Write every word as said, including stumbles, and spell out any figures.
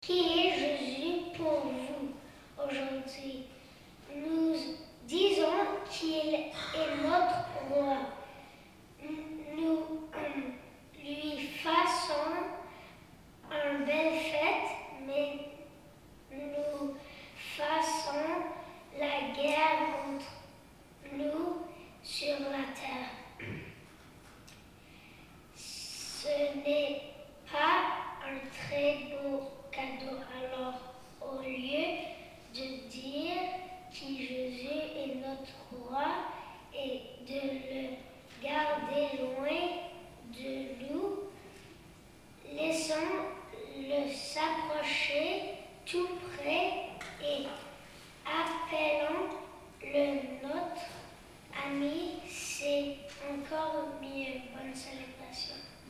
Qui est Jésus pour vous aujourd'hui? Nous disons qu'il est notre